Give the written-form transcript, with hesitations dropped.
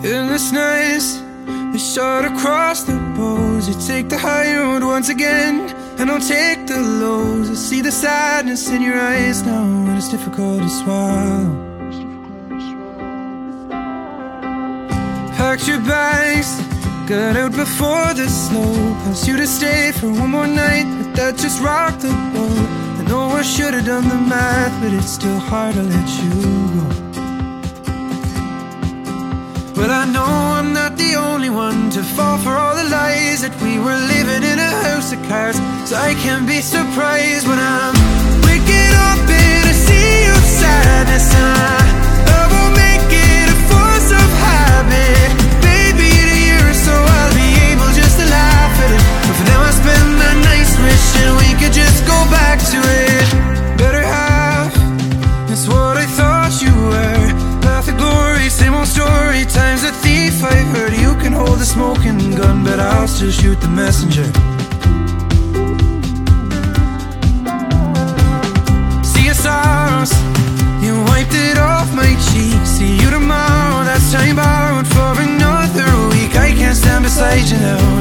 In this night, we shot across the bows. You take the high road once again, and I'll take the lows. I see the sadness in your eyes now, and it's difficult to swallow. Packed your bags, got out before the snow. Asked you to stay for one more night, but that just rocked the boat. I know I should have done the math, but it's still hard to let you go. Well, I know I'm not the only one to fall for all the lies, that we were living in a house of cards. So I can't be surprised when I'm waking up and I see your sadness, and I won't make it a force of habit. Maybe in a year or so I'll be able just to laugh at it, but for now I spend my nights wishing we could just go back to it. Better half, that's what I thought you were. Path of glory, same old story. Time's a thief, I've heard. You can hold the smoking gun, but I'll still shoot the messenger. See your sorrows, you wiped it off my cheek. See you tomorrow, that's time borrowed for another week. I can't stand beside you now,